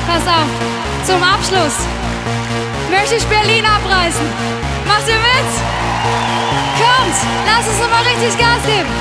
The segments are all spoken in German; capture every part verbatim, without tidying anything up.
Pass auf, zum Abschluss möchte ich Berlin abreißen. Macht ihr mit? Kommt, lass uns nochmal richtig Gas geben.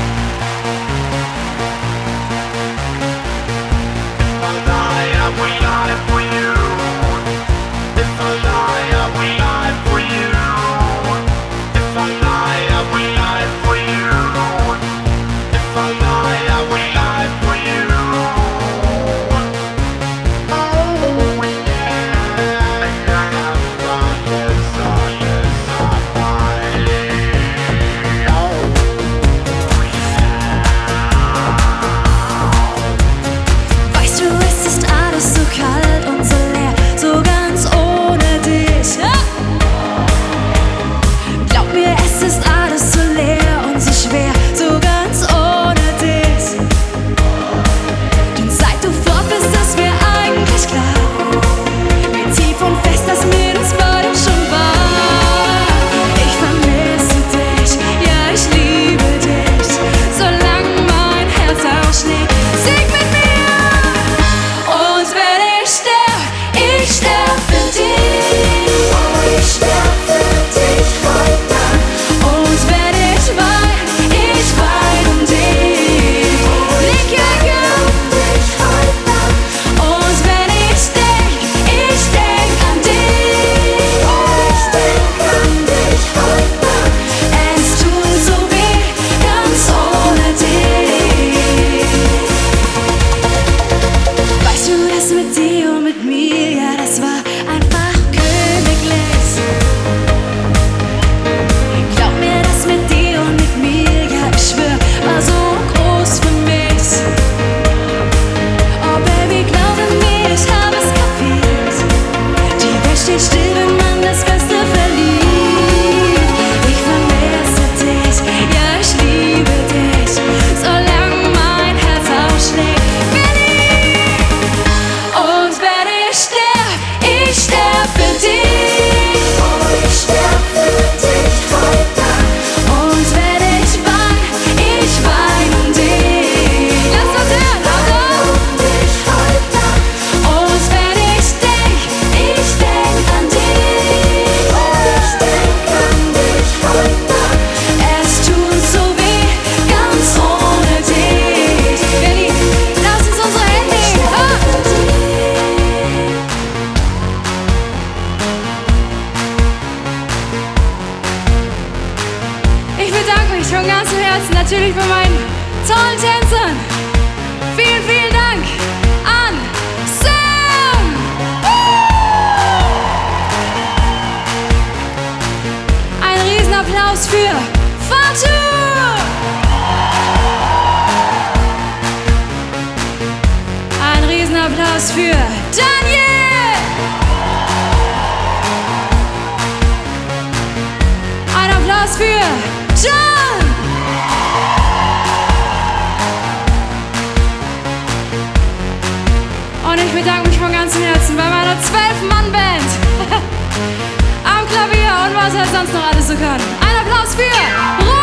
Von ganzem Herzen natürlich bei meinen tollen Tänzern. Vielen, vielen Dank an Sam! Ein Riesenapplaus für Fatu! Ein Riesenapplaus für Daniel! Ein Applaus für John! Und ich bedanke mich von ganzem Herzen bei meiner zwölf-Mann-Band am Klavier und was er sonst noch alles so kann. Ein Applaus für Ruth!